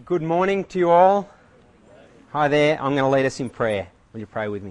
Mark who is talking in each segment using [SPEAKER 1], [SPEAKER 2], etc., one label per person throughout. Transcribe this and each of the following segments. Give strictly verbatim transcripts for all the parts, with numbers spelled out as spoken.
[SPEAKER 1] Good morning to you all. Hi there. I'm going to lead us in prayer. Will you pray with me?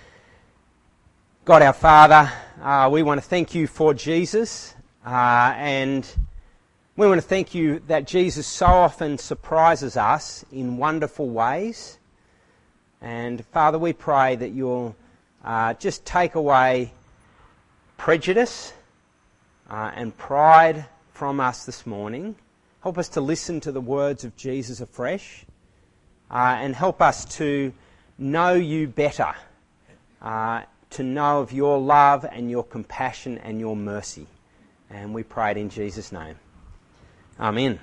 [SPEAKER 1] God our Father, uh, we want to thank you for Jesus, uh, and we want to thank you that Jesus so often surprises us in wonderful ways. And Father, we pray that you'll uh, just take away prejudice uh, and pride from us this morning. Help us to listen to the words of Jesus afresh, uh, and help us to know you better, uh, to know of your love and your compassion and your mercy. And we pray it in Jesus' name. Amen.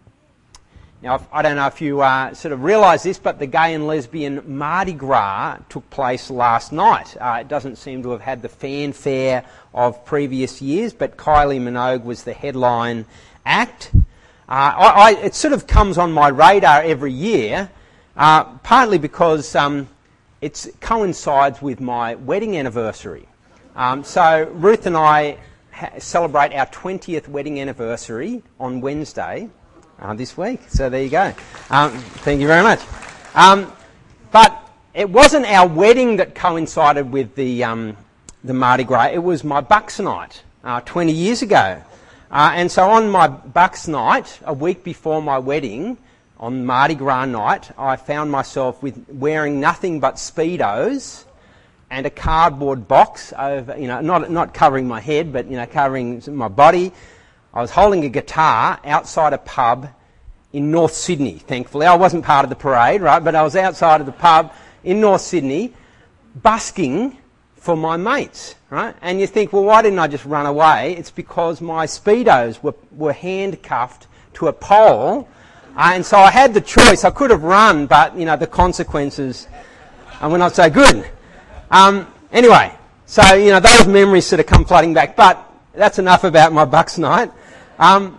[SPEAKER 1] Now, I don't know if you uh, sort of realise this, but the gay and lesbian Mardi Gras took place last night. Uh, it doesn't seem to have had the fanfare of previous years, but Kylie Minogue was the headline act. Uh, I, I, it sort of comes on my radar every year, uh, partly because um, it coincides with my wedding anniversary. Um, so Ruth and I ha- celebrate our twentieth wedding anniversary on Wednesday uh, this week. So there you go. Um, thank you very much. Um, but it wasn't our wedding that coincided with the um, the Mardi Gras. It was my Bucks night uh, twenty years ago. Uh, and so on my Bucks night, a week before my wedding, on Mardi Gras night, I found myself with wearing nothing but Speedos and a cardboard box over, you know, not not covering my head, but, you know, covering my body. I was holding a guitar outside a pub in North Sydney, thankfully. I wasn't part of the parade, right, but I was outside of the pub in North Sydney, busking for my mates, right? And you think, well, why didn't I just run away? It's because my Speedos were, were handcuffed to a pole, uh, and so I had the choice. I could have run, but, you know, the consequences uh, were not so good. Um, anyway, so, you know, those memories sort of come flooding back, but that's enough about my Bucks night. Um,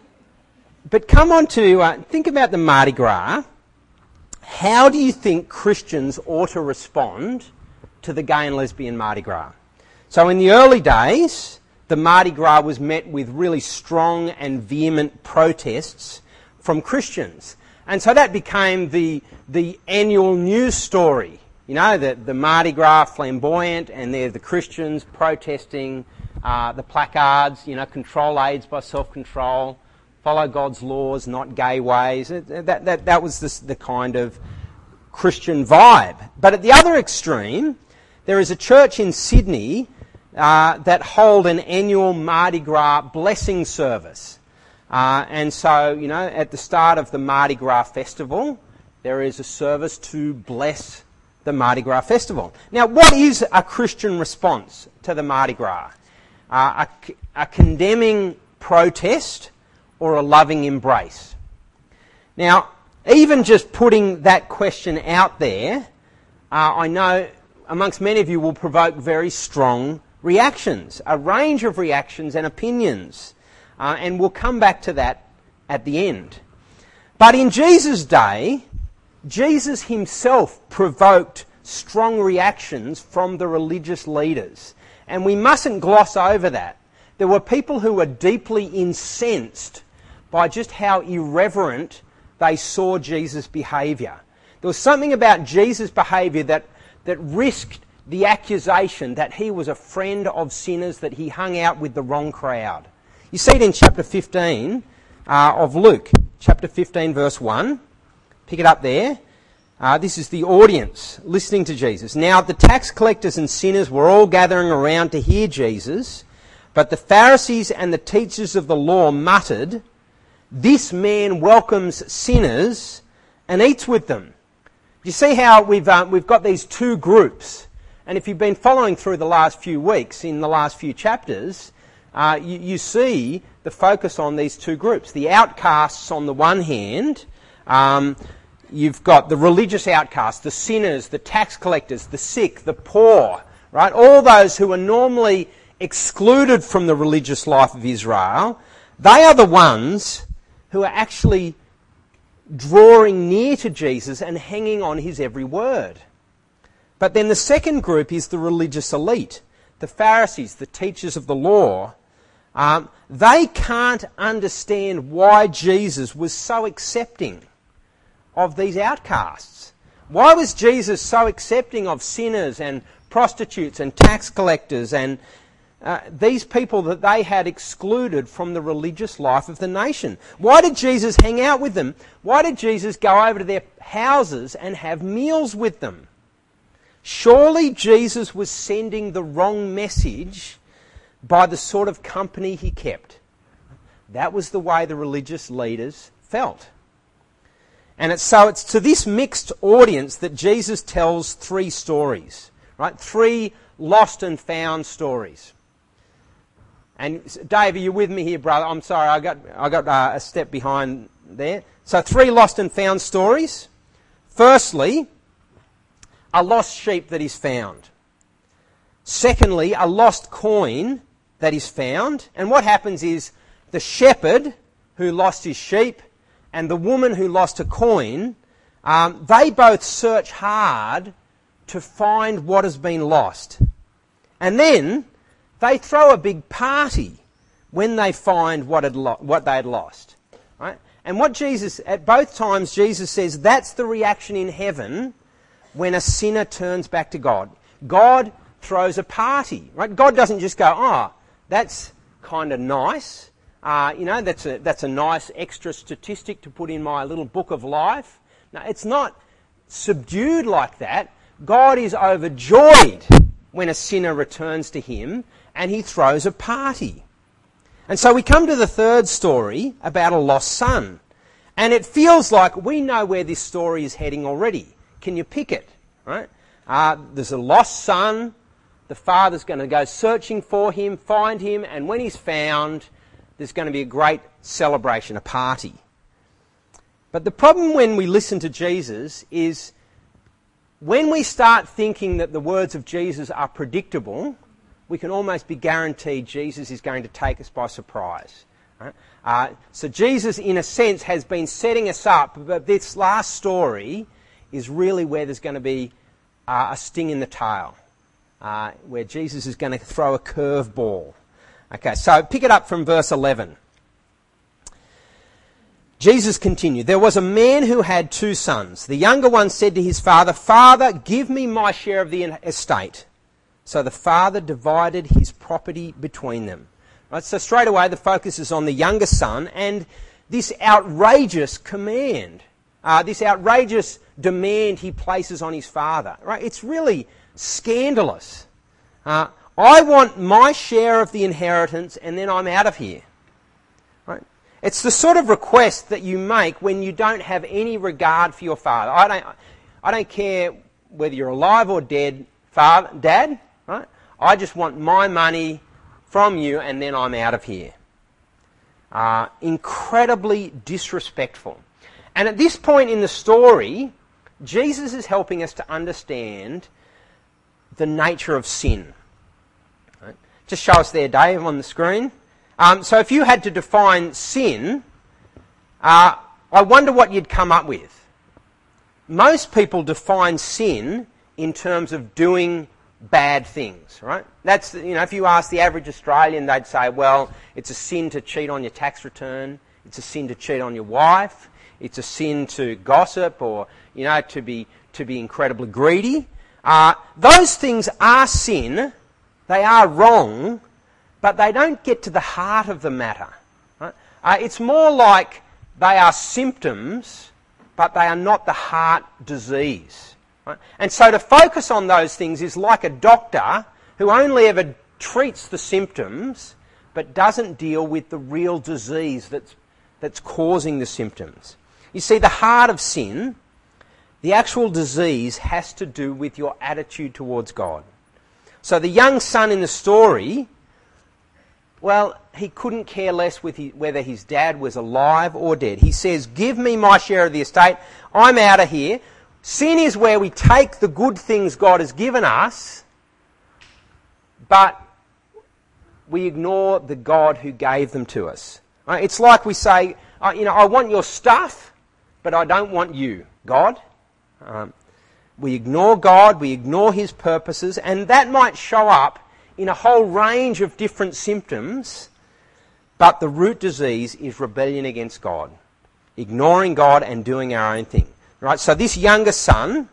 [SPEAKER 1] but come on to uh, think about the Mardi Gras. How do you think Christians ought to respond to the gay and lesbian Mardi Gras? So in the early days, the Mardi Gras was met with really strong and vehement protests from Christians. And so that became the the annual news story. You know, the, the Mardi Gras flamboyant, and they're the Christians protesting uh, the placards, you know, control AIDS by self-control, follow God's laws, not gay ways. That, that, that was the, the kind of Christian vibe. But at the other extreme, there is a church in Sydney uh, that hold an annual Mardi Gras blessing service. Uh, and so, you know, at the start of the Mardi Gras festival, there is a service to bless the Mardi Gras festival. Now, what is a Christian response to the Mardi Gras? Uh, a, a condemning protest or a loving embrace? Now, even just putting that question out there, uh, I know amongst many of you will provoke very strong reactions, a range of reactions and opinions. Uh, and we'll come back to that at the end. But in Jesus' day, Jesus himself provoked strong reactions from the religious leaders. And we mustn't gloss over that. There were people who were deeply incensed by just how irreverent they saw Jesus' behaviour. There was something about Jesus' behaviour that that risked the accusation that he was a friend of sinners, that he hung out with the wrong crowd. You see it in chapter fifteen uh, of Luke, chapter fifteen, verse one. Pick it up there. Uh, this is the audience listening to Jesus. Now the tax collectors and sinners were all gathering around to hear Jesus, but the Pharisees and the teachers of the law muttered, "This man welcomes sinners and eats with them." You see how we've uh, we've got these two groups, and if you've been following through the last few weeks, in the last few chapters, uh, you, you see the focus on these two groups. The outcasts on the one hand, um, you've got the religious outcasts, the sinners, the tax collectors, the sick, the poor, right? All those who are normally excluded from the religious life of Israel, they are the ones who are actually drawing near to Jesus and hanging on his every word. But then the second group is the religious elite, the Pharisees, the teachers of the law. Um, they can't understand why Jesus was so accepting of these outcasts? Why was Jesus so accepting of sinners and prostitutes and tax collectors and uh, these people that they had excluded from the religious life of the nation? Why did Jesus hang out with them? Why did Jesus go over to their houses and have meals with them? Surely Jesus was sending the wrong message by the sort of company he kept. That was the way the religious leaders felt. And it's, so it's to this mixed audience that Jesus tells three stories, right? Three lost and found stories. And Dave, are you with me here, brother? I'm sorry, I got I got uh, a step behind there. So three lost and found stories. Firstly, a lost sheep that is found. Secondly, a lost coin that is found. And what happens is the shepherd who lost his sheep and the woman who lost a coin, um, they both search hard to find what has been lost. And then they throw a big party when they find what, had lo- what they had lost. Right? And what Jesus, at both times, Jesus says that's the reaction in heaven when a sinner turns back to God. God throws a party. Right? God doesn't just go, oh, that's kind of nice. Uh, you know, that's a that's a nice extra statistic to put in my little book of life. No, it's not subdued like that. God is overjoyed when a sinner returns to him and he throws a party. And so we come to the third story about a lost son. And it feels like we know where this story is heading already. Can you pick it? Right? Uh, there's a lost son. The father's going to go searching for him, find him, and when he's found, there's going to be a great celebration, a party. But the problem when we listen to Jesus is when we start thinking that the words of Jesus are predictable, we can almost be guaranteed Jesus is going to take us by surprise. Right? Uh, so Jesus, in a sense, has been setting us up, but this last story is really where there's going to be uh, a sting in the tail, uh, where Jesus is going to throw a curveball. Okay, so pick it up from verse eleven. Jesus continued, there was a man who had two sons. The younger one said to his father, Father, give me my share of the estate. So the father divided his property between them. Right, so straight away the focus is on the younger son and this outrageous command, uh, this outrageous demand he places on his father. Right, it's really scandalous. Uh, I want my share of the inheritance and then I'm out of here. Right? It's the sort of request that you make when you don't have any regard for your father. I don't, I don't care whether you're alive or dead, father, dad, right? I just want my money from you and then I'm out of here. Uh, incredibly disrespectful. And at this point in the story, Jesus is helping us to understand the nature of sin. Just show us there, Dave, on the screen. Um, so if you had to define sin, uh, I wonder what you'd come up with. Most people define sin in terms of doing bad things, right? That's, you know, if you ask the average Australian, they'd say, well, it's a sin to cheat on your tax return. It's a sin to cheat on your wife. It's a sin to gossip or, you know, to be, to be incredibly greedy. Uh, those things are sin. They are wrong, but they don't get to the heart of the matter. Right? Uh, it's more like they are symptoms, but they are not the heart disease. Right? And so to focus on those things is like a doctor who only ever treats the symptoms, but doesn't deal with the real disease that's, that's causing the symptoms. You see, the heart of sin, the actual disease, has to do with your attitude towards God. So the young son in the story, well, he couldn't care less with his, whether his dad was alive or dead. He says, give me my share of the estate. I'm out of here. Sin is where we take the good things God has given us, but we ignore the God who gave them to us. Right? It's like we say, uh, you know, I want your stuff, but I don't want you, God. Um, We ignore God, we ignore his purposes, and that might show up in a whole range of different symptoms, but the root disease is rebellion against God, ignoring God and doing our own thing. Right? So this younger son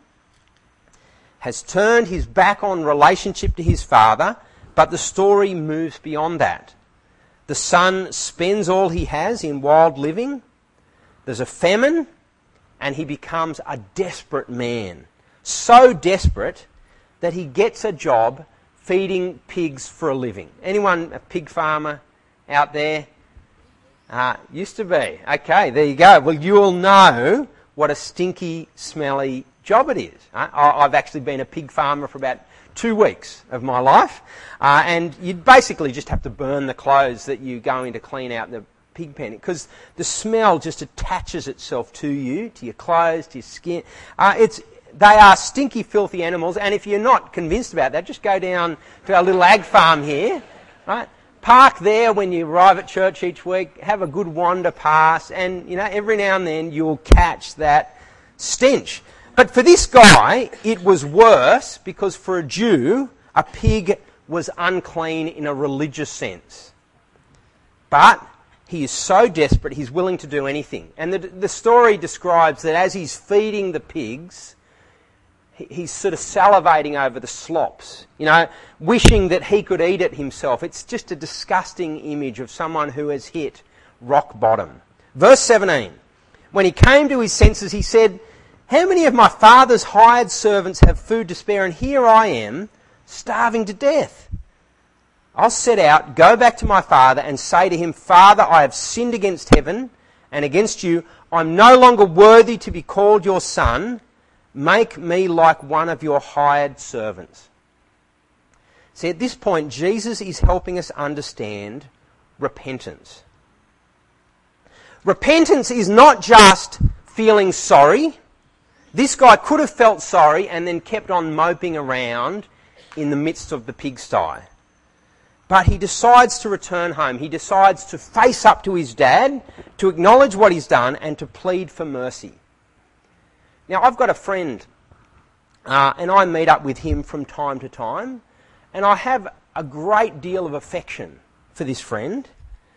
[SPEAKER 1] has turned his back on relationship to his father, but the story moves beyond that. The son spends all he has in wild living. There's a famine, and he becomes a desperate man. So desperate that he gets a job feeding pigs for a living. Anyone a pig farmer out there? Uh, used to be. Okay, there you go. Well, you'll know what a stinky, smelly job it is. Uh, I've actually been a pig farmer for about two weeks of my life, uh, and you basically just have to burn the clothes that you go in to clean out the pig pen, because the smell just attaches itself to you, to your clothes, to your skin. Uh, it's They are stinky, filthy animals, and if you're not convinced about that, just go down to our little ag farm here, right? Park there when you arrive at church each week, have a good wander past, and, you know, every now and then you'll catch that stench. But for this guy, it was worse, because for a Jew, a pig was unclean in a religious sense. But he is so desperate, he's willing to do anything. And the, the story describes that as he's feeding the pigs, he, he's sort of salivating over the slops, you know, wishing that he could eat it himself. It's just a disgusting image of someone who has hit rock bottom. Verse seventeen, when he came to his senses, he said, "How many of my father's hired servants have food to spare, and here I am, starving to death? I'll set out, go back to my father, and say to him, 'Father, I have sinned against heaven and against you. I'm no longer worthy to be called your son. Make me like one of your hired servants.'" See, at this point, Jesus is helping us understand repentance. Repentance is not just feeling sorry. This guy could have felt sorry and then kept on moping around in the midst of the pigsty. But he decides to return home. He decides to face up to his dad, to acknowledge what he's done, and to plead for mercy. Now, I've got a friend, uh, and I meet up with him from time to time, and I have a great deal of affection for this friend.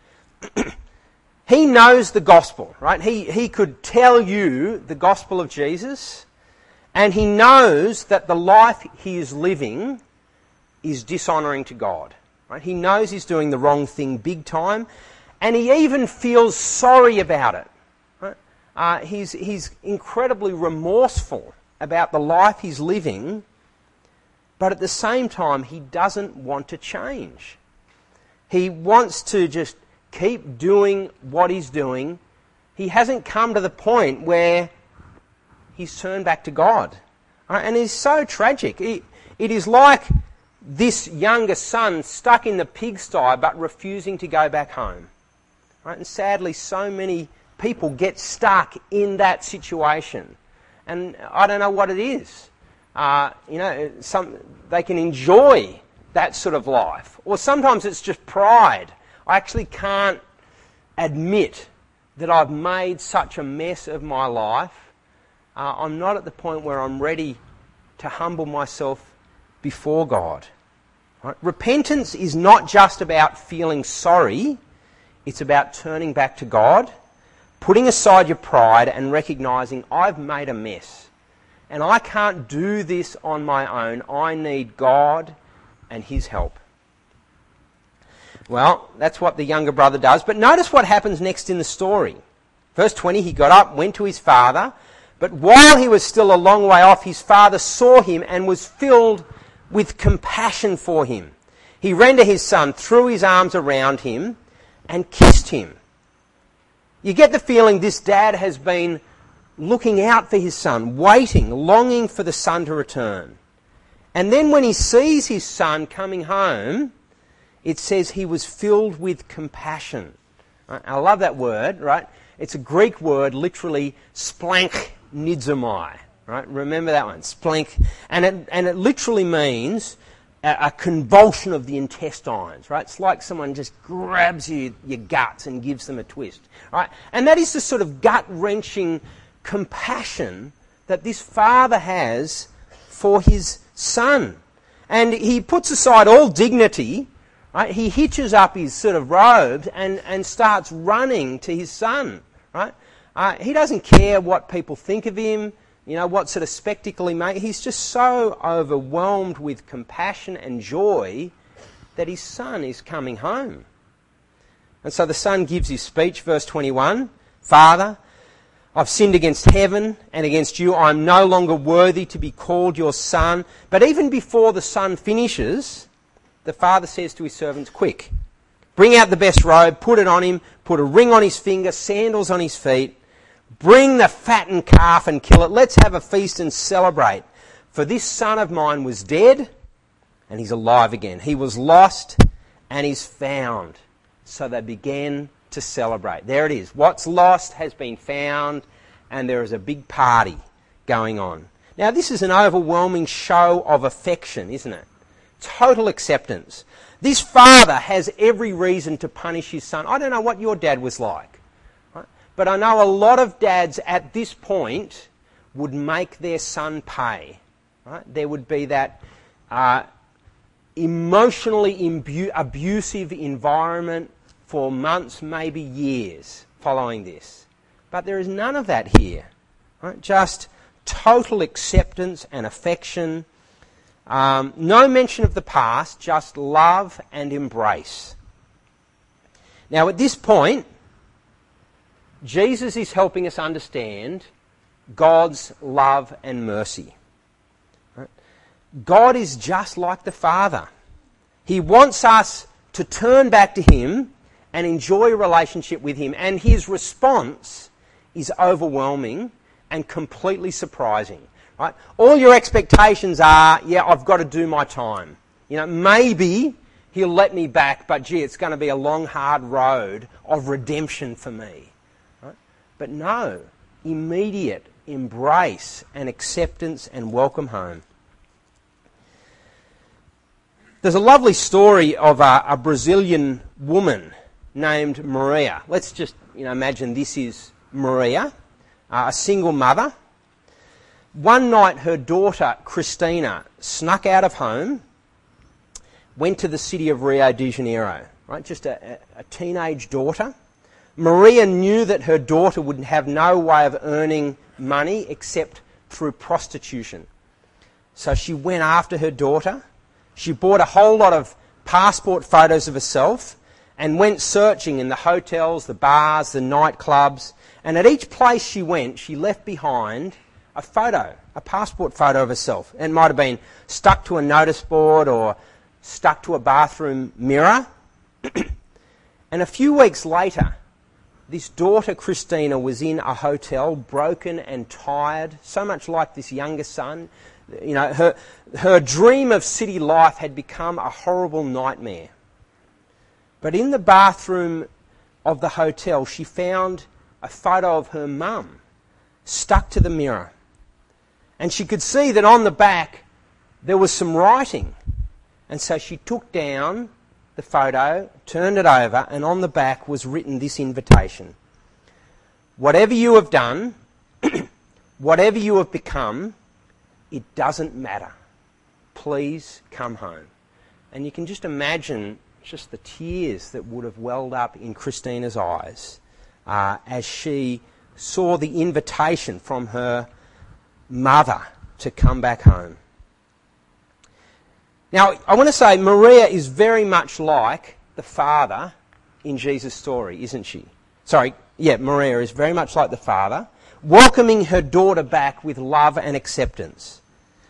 [SPEAKER 1] He knows the gospel, right? He, he could tell you the gospel of Jesus, and he knows that the life he is living is dishonouring to God. Right? He knows he's doing the wrong thing big time, and he even feels sorry about it. Right? Uh, he's, he's incredibly remorseful about the life he's living, but at the same time, he doesn't want to change. He wants to just keep doing what he's doing. He hasn't come to the point where he's turned back to God. Right? And it's so tragic. It, it is like this younger son stuck in the pigsty but refusing to go back home. Right? And sadly, so many people get stuck in that situation. And I don't know what it is. Uh, you know, some they can enjoy that sort of life. Or sometimes it's just pride. I actually can't admit that I've made such a mess of my life. Uh, I'm not at the point where I'm ready to humble myself before God. Right? Repentance is not just about feeling sorry. It's about turning back to God, putting aside your pride and recognising I've made a mess. And I can't do this on my own. I need God and His help. Well, that's what the younger brother does. But notice what happens next in the story. Verse twenty, he got up, went to his father, but while he was still a long way off, his father saw him and was filled with compassion for him. He ran to his son, threw his arms around him, and kissed him. You get the feeling this dad has been looking out for his son, waiting, longing for the son to return. And then when he sees his son coming home, it says he was filled with compassion. Right? I love that word, right? It's a Greek word, literally splanchnizomai. Right? Remember that one, splank. And it, and it literally means a, a convulsion of the intestines, right? It's like someone just grabs you, your guts and gives them a twist, right? And that is the sort of gut-wrenching compassion that this father has for his son. And he puts aside all dignity, right? He hitches up his sort of robes and, and starts running to his son, right? Uh, he doesn't care what people think of him, you know, what sort of spectacle he makes. He's just so overwhelmed with compassion and joy that his son is coming home. And so the son gives his speech, verse twenty-one, "Father, I've sinned against heaven and against you. I am no longer worthy to be called your son." But even before the son finishes, the father says to his servants, "Quick, bring out the best robe, put it on him, put a ring on his finger, sandals on his feet. Bring the fattened calf and kill it. Let's have a feast and celebrate. For this son of mine was dead and he's alive again. He was lost and he's found." So they began to celebrate. There it is. What's lost has been found, and there is a big party going on. Now, this is an overwhelming show of affection, isn't it? Total acceptance. This father has every reason to punish his son. I don't know what your dad was like, right? But I know a lot of dads at this point would make their son pay. Right? There would be that uh, emotionally imbu- abusive environment for months, maybe years following this. But there is none of that here. Right? Just total acceptance and affection. Um, no mention of the past, just love and embrace. Now at this point, Jesus is helping us understand God's love and mercy. Right? God is just like the Father. He wants us to turn back to Him and enjoy a relationship with Him. And His response is overwhelming and completely surprising. Right? All your expectations are, yeah, I've got to do my time. You know, maybe He'll let me back, but gee, it's going to be a long, hard road of redemption for me. Right? But no, immediate embrace and acceptance and welcome home. There's a lovely story of a, a Brazilian woman named Maria. Let's just, you know, imagine this is Maria, uh, a single mother. One night her daughter Christina snuck out of home, went to the city of Rio de Janeiro, right? Just a, a teenage daughter. Maria knew that her daughter would have no way of earning money except through prostitution. So she went after her daughter. She bought a whole lot of passport photos of herself and went searching in the hotels, the bars, the nightclubs. And at each place she went, she left behind a photo, a passport photo of herself. It might have been stuck to a notice board or stuck to a bathroom mirror. And a few weeks later, this daughter Christina was in a hotel, broken and tired, so much like this younger son. You know, her, her dream of city life had become a horrible nightmare. But in the bathroom of the hotel, she found a photo of her mum stuck to the mirror. And she could see that on the back there was some writing. And so she took down the photo, turned it over, and on the back was written this invitation. Whatever you have done, whatever you have become, it doesn't matter. Please come home. And you can just imagine just the tears that would have welled up in Christina's eyes uh, as she saw the invitation from her mother to come back home. Now, I want to say Maria is very much like the father in Jesus' story, isn't she? Sorry, yeah, Maria is very much like the father, welcoming her daughter back with love and acceptance.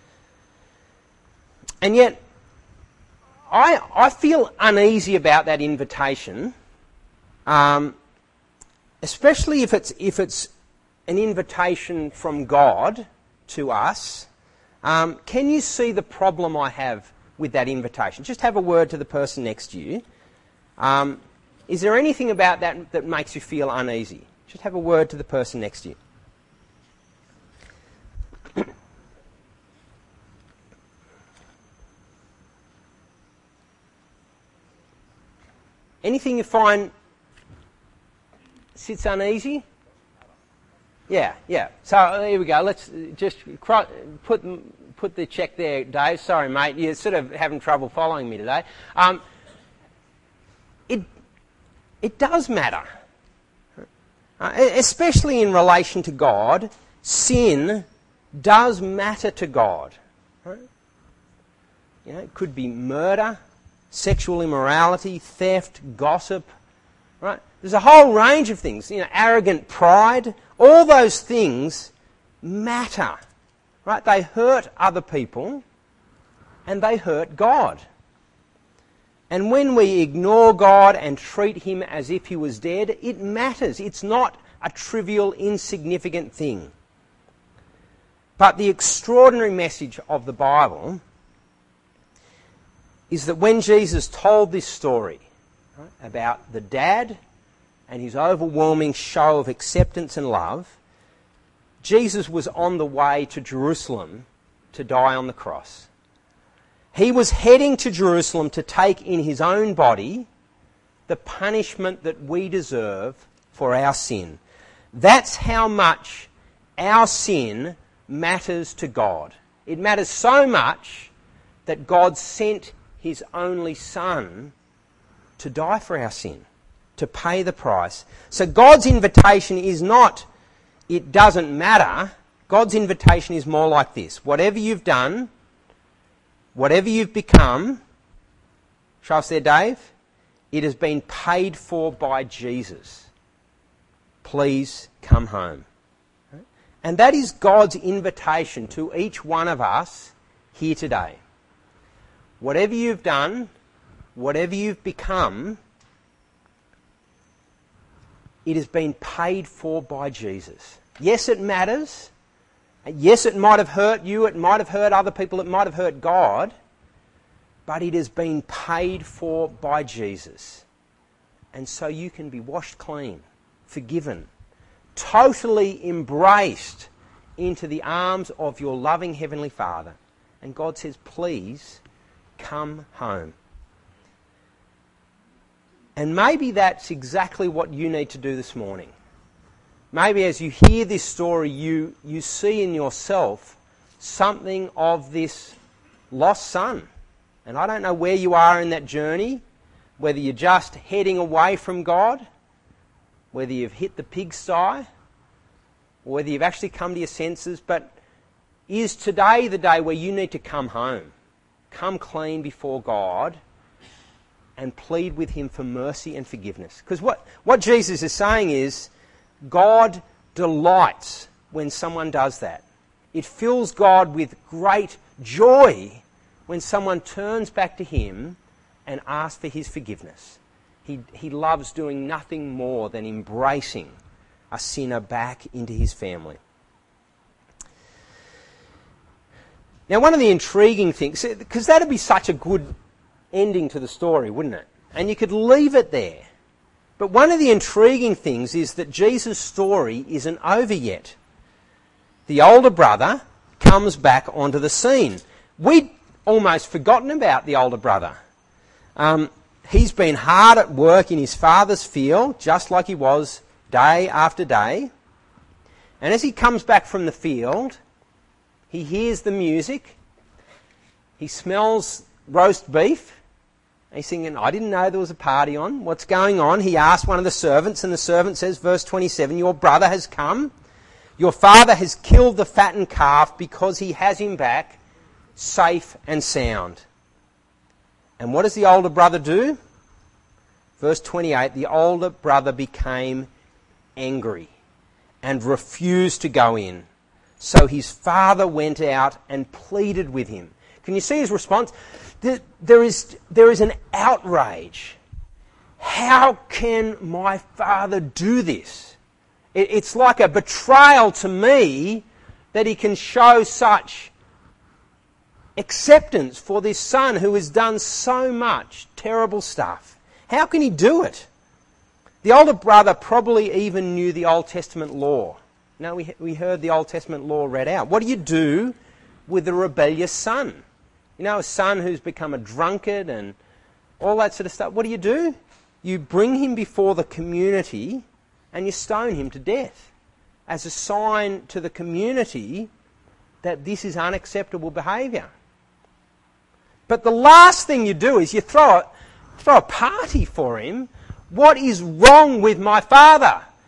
[SPEAKER 1] And yet, I, I feel uneasy about that invitation, um, especially if it's if it's an invitation from God to us. Um, can you see the problem I have with that invitation? Just have a word to the person next to you. Um, is there anything about that that makes you feel uneasy? Just have a word to the person next to you. Anything you find sits uneasy? Yeah, yeah. So here we go. Let's just put put the check there, Dave. Sorry, mate. You're sort of having trouble following me today. Um, it it does matter. Uh, especially in relation to God, sin does matter to God. Right? You know, it could be murder, sexual immorality, theft, gossip. Right? There's a whole range of things. You know, arrogant pride. All those things matter. Right? They hurt other people, and they hurt God. And when we ignore God and treat him as if he was dead, it matters. It's not a trivial, insignificant thing. But the extraordinary message of the Bible is that when Jesus told this story, right, about the dad and his overwhelming show of acceptance and love, Jesus was on the way to Jerusalem to die on the cross. He was heading to Jerusalem to take in his own body the punishment that we deserve for our sin. That's how much our sin matters to God. It matters so much that God sent his only Son to die for our sin, to pay the price. So God's invitation is not, it doesn't matter. God's invitation is more like this. Whatever you've done, whatever you've become, show us there, Dave, it has been paid for by Jesus. Please come home. And that is God's invitation to each one of us here today. Whatever you've done, whatever you've become, it has been paid for by Jesus. Yes, it matters. Yes, it might have hurt you, it might have hurt other people, it might have hurt God, but it has been paid for by Jesus. And so you can be washed clean, forgiven, totally embraced into the arms of your loving Heavenly Father. And God says, please come home. And maybe that's exactly what you need to do this morning. Maybe as you hear this story, you, you see in yourself something of this lost son. And I don't know where you are in that journey, whether you're just heading away from God, whether you've hit the pigsty, or whether you've actually come to your senses, but is today the day where you need to come home, come clean before God, and plead with him for mercy and forgiveness? Because what, what Jesus is saying is, God delights when someone does that. It fills God with great joy when someone turns back to him and asks for his forgiveness. He, he loves doing nothing more than embracing a sinner back into his family. Now, one of the intriguing things, because that would be such a good ending to the story, wouldn't it? And you could leave it there. But one of the intriguing things is that Jesus' story isn't over yet. The older brother comes back onto the scene. We'd almost forgotten about the older brother. Um, he's been hard at work in his father's field, just like he was day after day. And as he comes back from the field, he hears the music. He smells roast beef. He's thinking, I didn't know there was a party on. What's going on? He asks one of the servants, and the servant says, verse twenty-seven, your brother has come. Your father has killed the fattened calf because he has him back safe and sound. And what does the older brother do? Verse twenty-eight, the older brother became angry and refused to go in. So his father went out and pleaded with him. Can you see his response? There is, there is an outrage. How can my father do this? It, it's like a betrayal to me that he can show such acceptance for this son who has done so much terrible stuff. How can he do it? The older brother probably even knew the Old Testament law. Now, we, we heard the Old Testament law read out. What do you do with a rebellious son? You know, a son who's become a drunkard and all that sort of stuff. What do you do? You bring him before the community and you stone him to death as a sign to the community that this is unacceptable behaviour. But the last thing you do is you throw a, throw a party for him. What is wrong with my father?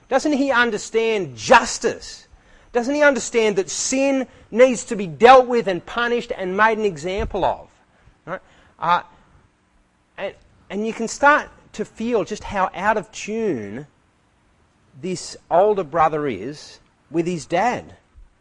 [SPEAKER 1] Doesn't he understand justice? Doesn't he understand that sin needs to be dealt with and punished and made an example of? Right? Uh, and, and you can start to feel just how out of tune this older brother is with his dad.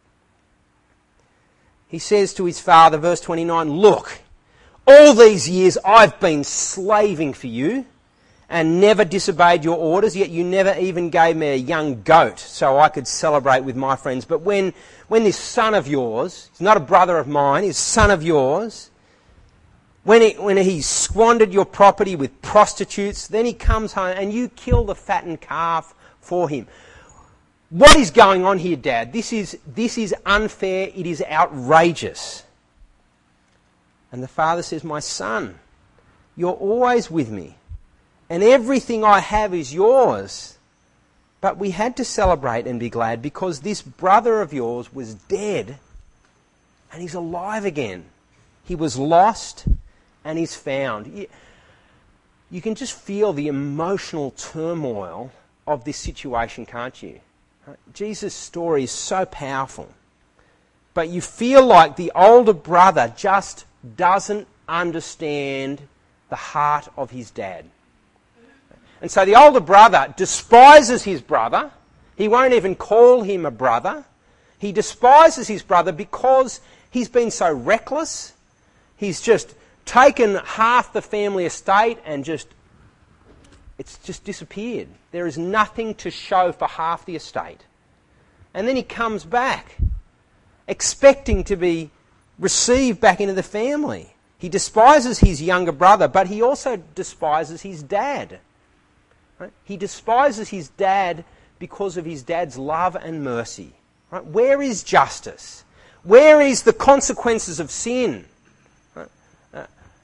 [SPEAKER 1] He says to his father, verse twenty-nine, "Look, all these years I've been slaving for you and never disobeyed your orders, yet you never even gave me a young goat so I could celebrate with my friends. But when, when this son of yours, he's not a brother of mine, he's a son of yours, when he, when he squandered your property with prostitutes, then he comes home and you kill the fattened calf for him." What is going on here, Dad? This is, this is unfair. It is outrageous. And the father says, "My son, you're always with me, and everything I have is yours. But we had to celebrate and be glad because this brother of yours was dead and he's alive again. He was lost and he's found." You, you can just feel the emotional turmoil of this situation, can't you? Jesus' story is so powerful. But you feel like the older brother just doesn't understand the heart of his dad. And so the older brother despises his brother. He won't even call him a brother. He despises his brother because he's been so reckless. He's just taken half the family estate and just, it's just disappeared. There is nothing to show for half the estate. And then he comes back, expecting to be received back into the family. He despises his younger brother, but he also despises his dad. Right? He despises his dad because of his dad's love and mercy. Right? Where is justice? Where is the consequences of sin? Right? Uh,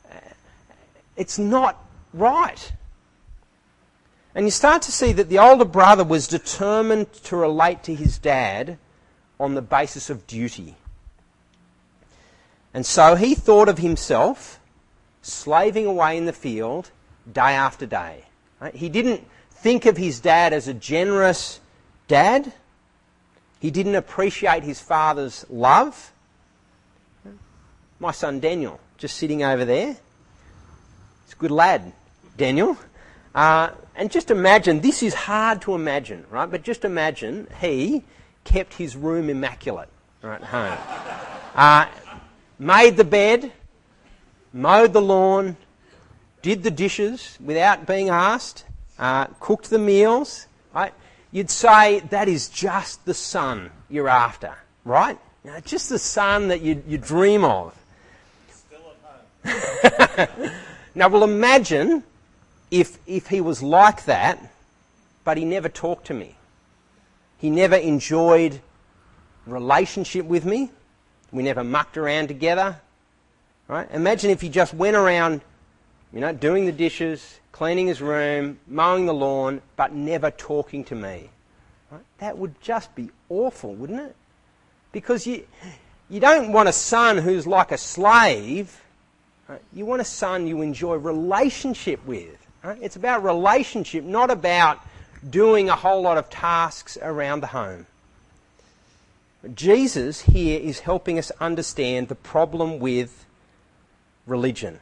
[SPEAKER 1] it's not right. And you start to see that the older brother was determined to relate to his dad on the basis of duty. And so he thought of himself slaving away in the field day after day. Right? He didn't think of his dad as a generous dad. He didn't appreciate his father's love. My son Daniel, just sitting over there. He's a good lad, Daniel. Uh, and just imagine, this is hard to imagine, right? But just imagine he kept his room immaculate, right, at home. Uh, made the bed, mowed the lawn, did the dishes without being asked, uh, cooked the meals, right? You'd say that is just the son you're after, right? You know, just the son that you, you dream of.
[SPEAKER 2] Still at home.
[SPEAKER 1] Now, well, imagine if if he was like that, but he never talked to me. He never enjoyed relationship with me. We never mucked around together. Right? Imagine if he just went around, you know, doing the dishes, cleaning his room, mowing the lawn, but never talking to me. Right? That would just be awful, wouldn't it? Because you you don't want a son who's like a slave. Right? You want a son you enjoy relationship with. Right? It's about relationship, not about doing a whole lot of tasks around the home. Jesus here is helping us understand the problem with religion.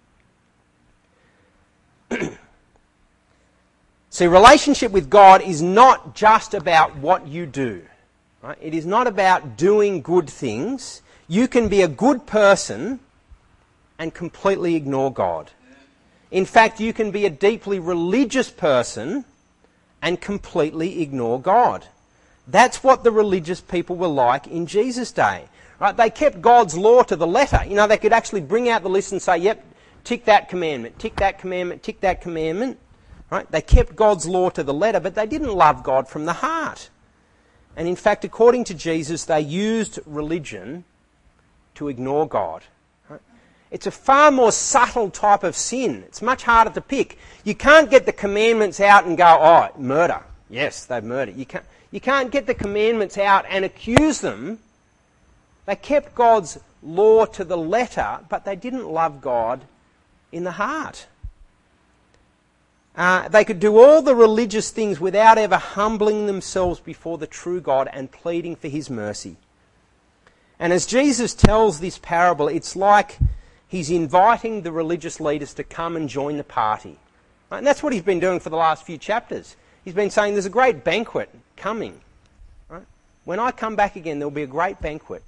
[SPEAKER 1] See, relationship with God is not just about what you do. Right? It is not about doing good things. You can be a good person and completely ignore God. In fact, you can be a deeply religious person and completely ignore God. That's what the religious people were like in Jesus' day. Right? They kept God's law to the letter. You know, they could actually bring out the list and say, yep, tick that commandment, tick that commandment, tick that commandment. Right? They kept God's law to the letter, but they didn't love God from the heart. And in fact, according to Jesus, they used religion to ignore God. It's a far more subtle type of sin. It's much harder to pick. You can't get the commandments out and go, oh, murder. Yes, they've murdered. You can't, you can't get the commandments out and accuse them. They kept God's law to the letter, but they didn't love God in the heart. Uh, they could do all the religious things without ever humbling themselves before the true God and pleading for his mercy. And as Jesus tells this parable, it's like he's inviting the religious leaders to come and join the party. Right? And that's what he's been doing for the last few chapters. He's been saying there's a great banquet coming. Right? When I come back again, there'll be a great banquet.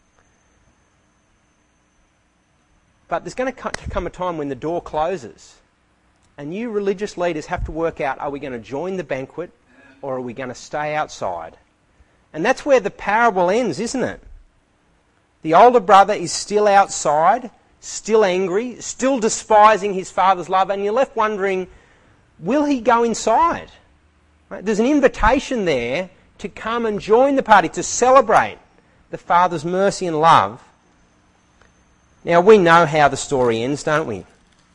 [SPEAKER 1] But there's going to come a time when the door closes. And you religious leaders have to work out, are we going to join the banquet or are we going to stay outside? And that's where the parable ends, isn't it? The older brother is still outside, still angry, still despising his father's love, and you're left wondering, will he go inside? Right? There's an invitation there to come and join the party, to celebrate the father's mercy and love. Now, we know how the story ends, don't we?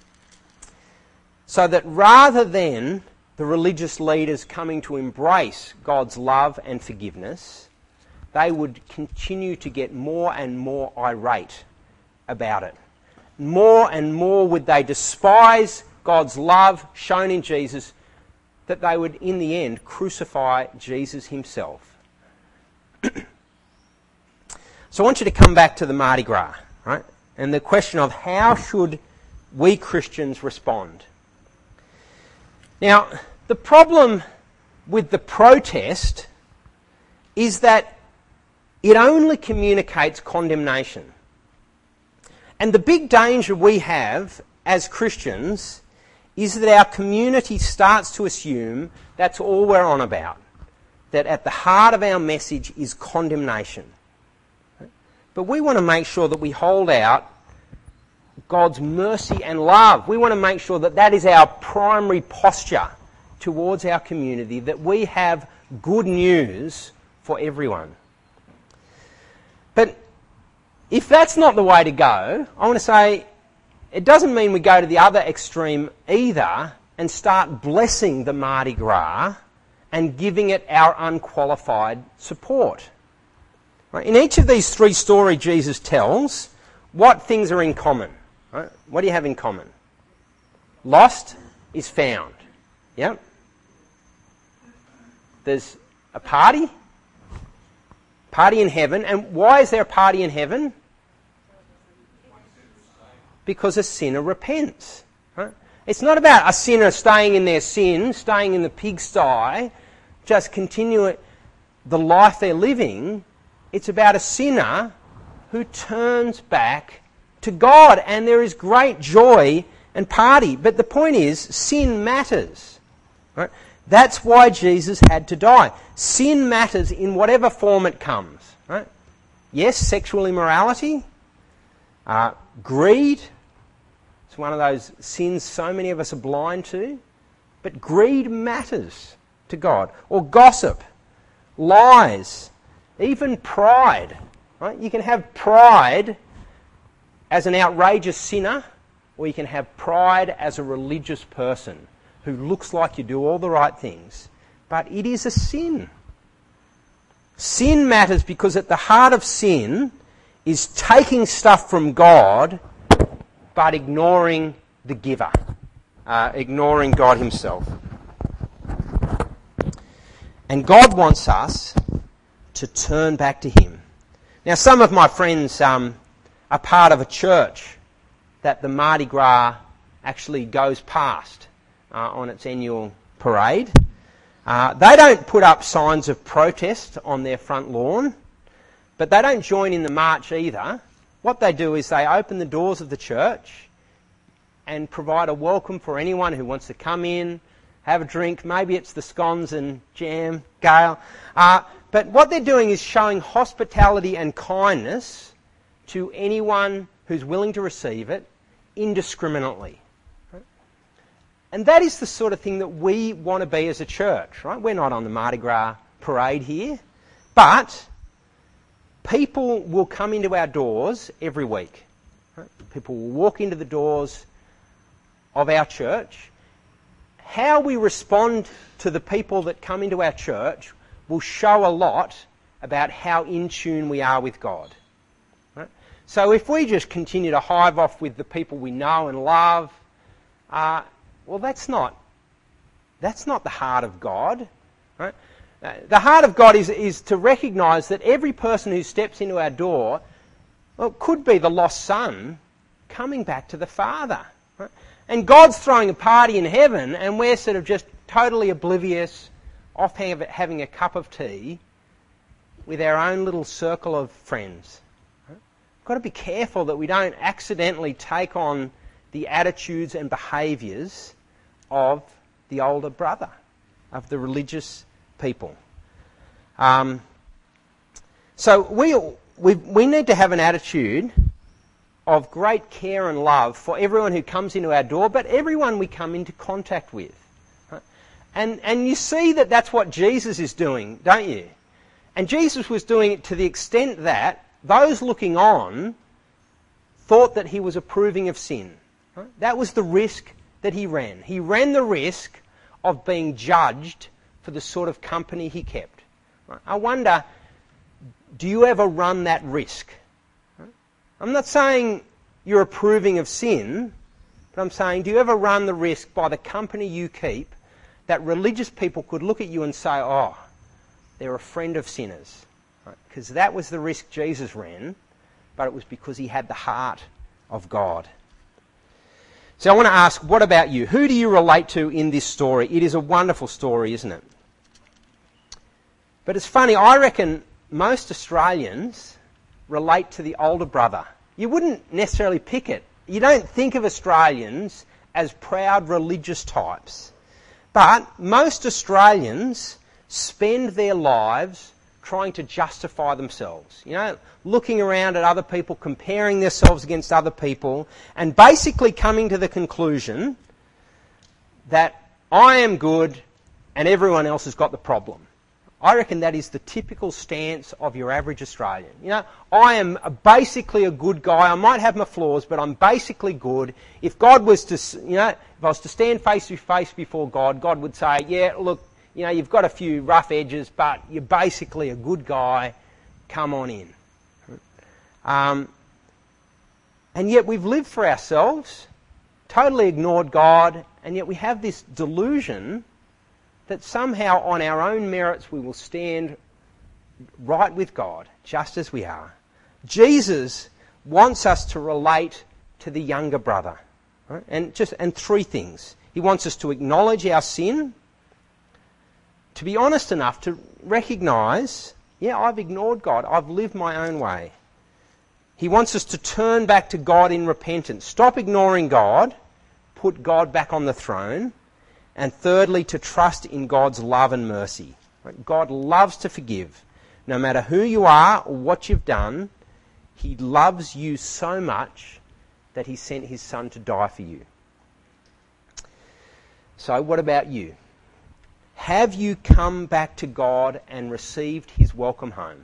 [SPEAKER 1] So that rather than the religious leaders coming to embrace God's love and forgiveness, they would continue to get more and more irate about it. More and more would they despise God's love shown in Jesus, that they would, in the end, crucify Jesus himself. So I want you to come back to the Mardi Gras, right? And the question of how should we Christians respond? Now, the problem with the protest is that it only communicates condemnation. And the big danger we have as Christians is that our community starts to assume that's all we're on about. That at the heart of our message is condemnation. But we want to make sure that we hold out God's mercy and love. We want to make sure that that is our primary posture towards our community, that we have good news for everyone. But if that's not the way to go, I want to say it doesn't mean we go to the other extreme either and start blessing the Mardi Gras and giving it our unqualified support. Right? In each of these three stories Jesus tells, what things are in common? Right? What do you have in common? Lost is found. Yeah? There's a party. Party in heaven. And why is there a party in heaven? Because a sinner repents. Right? It's not about a sinner staying in their sin, staying in the pigsty, just continuing the life they're living. It's about a sinner who turns back to God, and there is great joy and party. But the point is, sin matters. Right? That's why Jesus had to die. Sin matters in whatever form it comes. Right? Yes, sexual immorality, uh, greed. It's one of those sins so many of us are blind to. But greed matters to God. Or gossip, lies, even pride. Right? You can have pride as an outrageous sinner, or you can have pride as a religious person who looks like you do all the right things. But it is a sin. Sin matters because at the heart of sin is taking stuff from God but ignoring the giver, uh, ignoring God himself. And God wants us to turn back to him. Now, some of my friends um, are part of a church that the Mardi Gras actually goes past uh, on its annual parade. Uh, they don't put up signs of protest on their front lawn, but they don't join in the march either. What they do is they open the doors of the church and provide a welcome for anyone who wants to come in, have a drink. Maybe it's the scones and jam, Gail. Uh, but what they're doing is showing hospitality and kindness to anyone who's willing to receive it indiscriminately. Right? And that is the sort of thing that we want to be as a church, right? We're not on the Mardi Gras parade here, but people will come into our doors every week. Right? People will walk into the doors of our church. How we respond to the people that come into our church will show a lot about how in tune we are with God. So if we just continue to hive off with the people we know and love, uh, well, that's not That's not the heart of God. Right? Uh, the heart of God is, is to recognise that every person who steps into our door, well, it could be the lost son coming back to the Father. Right? And God's throwing a party in heaven, and we're sort of just totally oblivious, off having a cup of tea with our own little circle of friends. Right? We've got to be careful that we don't accidentally take on the attitudes and behaviours of the older brother, of the religious people. Um, so we, we we need to have an attitude of great care and love for everyone who comes into our door, but everyone we come into contact with. Right? And and you see that that's what Jesus is doing, don't you? And Jesus was doing it to the extent that those looking on thought that he was approving of sin. Right? That was the risk that he ran. He ran the risk of being judged for the sort of company he kept. Right? I wonder, do you ever run that risk? Right? I'm not saying you're approving of sin, but I'm saying, do you ever run the risk by the company you keep that religious people could look at you and say, oh, they're a friend of sinners? Because right? that was the risk Jesus ran, but it was because he had the heart of God. So I want to ask, what about you? Who do you relate to in this story? It is a wonderful story, isn't it? But it's funny, I reckon most Australians relate to the older brother. You wouldn't necessarily pick it. You don't think of Australians as proud religious types. But most Australians spend their lives trying to justify themselves. You know, looking around at other people, comparing themselves against other people, and basically coming to the conclusion that I am good and everyone else has got the problem. I reckon that is the typical stance of your average Australian. You know, I am basically a good guy. I might have my flaws, but I'm basically good. If God was to, you know, if I was to stand face to face before God, God would say, yeah, look, you know, you've got a few rough edges, but you're basically a good guy. Come on in. Um, and yet we've lived for ourselves, totally ignored God, and yet we have this delusion that somehow on our own merits we will stand right with God, just as we are. Jesus wants us to relate to the younger brother. Right? And just and three things. He wants us to acknowledge our sin, to be honest enough to recognise, yeah, I've ignored God. I've lived my own way. He wants us to turn back to God in repentance. Stop ignoring God. Put God back on the throne. And thirdly, to trust in God's love and mercy. God loves to forgive. No matter who you are or what you've done, he loves you so much that he sent his son to die for you. So what about you? Have you come back to God and received his welcome home?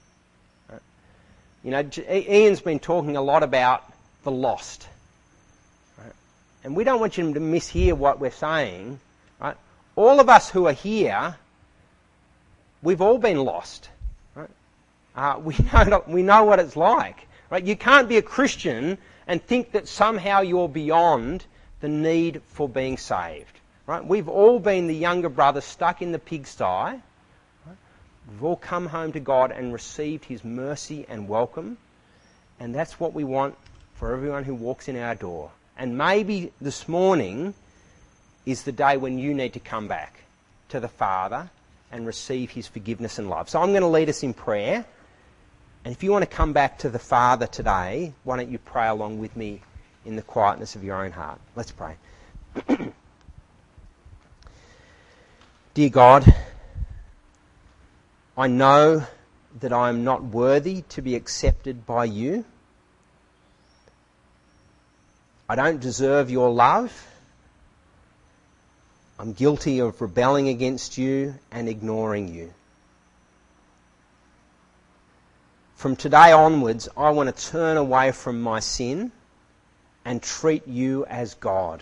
[SPEAKER 1] You know, Ian's been talking a lot about the lost. Right? And we don't want you to mishear what we're saying. Right? All of us who are here, we've all been lost. Right? Uh, we know we know what it's like. Right? You can't be a Christian and think that somehow you're beyond the need for being saved. Right? We've all been the younger brother stuck in the pigsty. Right? We've all come home to God and received his mercy and welcome. And that's what we want for everyone who walks in our door. And maybe this morning is the day when you need to come back to the Father and receive his forgiveness and love. So I'm going to lead us in prayer. And if you want to come back to the Father today, why don't you pray along with me in the quietness of your own heart. Let's pray. Dear God, I know that I am not worthy to be accepted by you. I don't deserve your love. I'm guilty of rebelling against you and ignoring you. From today onwards, I want to turn away from my sin and treat you as God.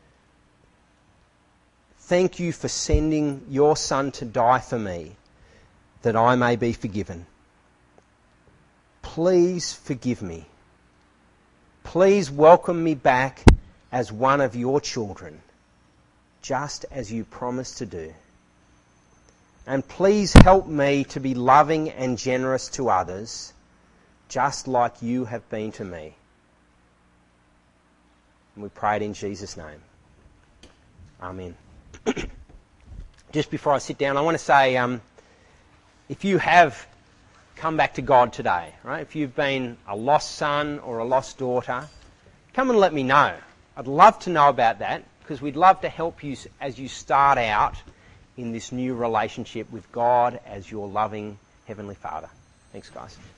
[SPEAKER 1] Thank you for sending your Son to die for me, that I may be forgiven. Please forgive me. Please welcome me back as one of your children. just as you promised to do. And please help me to be loving and generous to others, just like you have been to me. And we pray it in Jesus' name. Amen. Just before I sit down, I want to say, um, if you have come back to God today, right? If you've been a lost son or a lost daughter, come and let me know. I'd love to know about that, because we'd love to help you as you start out in this new relationship with God as your loving Heavenly Father. Thanks, guys.